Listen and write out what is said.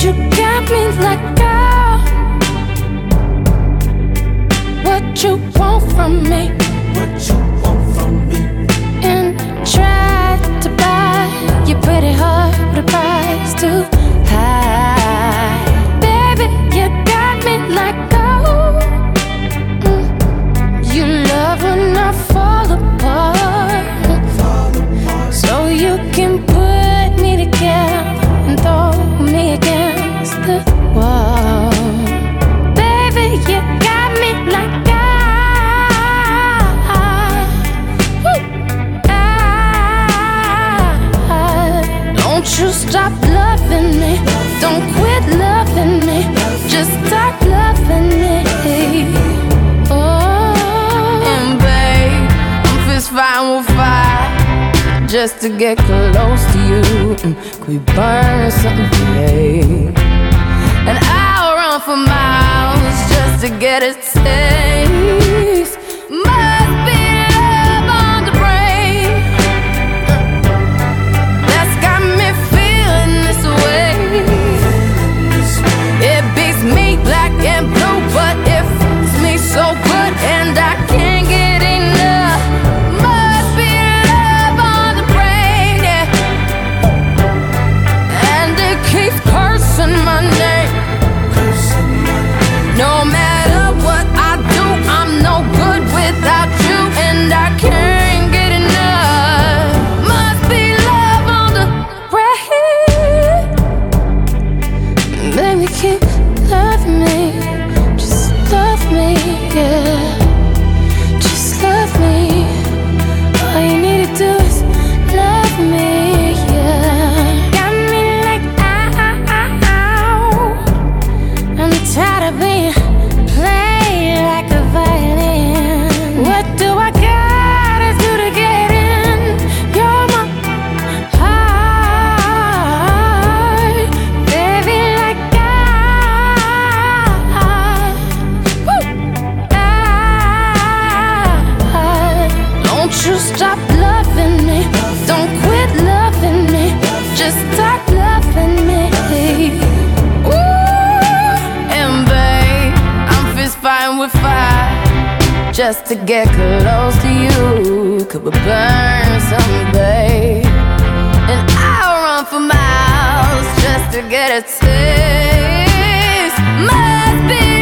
You got me like, oh, what you want from me? What you want from me? And try to buy your pretty heart with a price too high. Baby, you got me like, oh, you love when I fall apart, so you can put me together and throw me against the wall. Baby, you got me like, don't you stop loving me, don't quit loving me, just stop loving me. Oh, and babe, I'm fist fighting with fire just to get close to you. Could we burn something today? And I'll run for miles just to get a taste. Must be love on the brain that's got me feeling this way. It beats me black and blue, but it feels me so good, and I can't get enough. Must be love on the brain, yeah. And it keeps cursing my name. No matter what I do, I'm no good without you, and I can't get enough. Must be love on the brain. Baby, keep loving me, just love me, yeah. Just love me. All you need to do is love me, yeah. Got me like, ow. I'm tired of being played like a violin. What do I gotta do to get in? You're my heart, baby, like don't you stop loving me, don't quit loving me, just stop loving me. Ooh, and babe, I'm fist fighting with fire just to get close to you. Could we burn someday? And I'll run for miles just to get a taste. Must be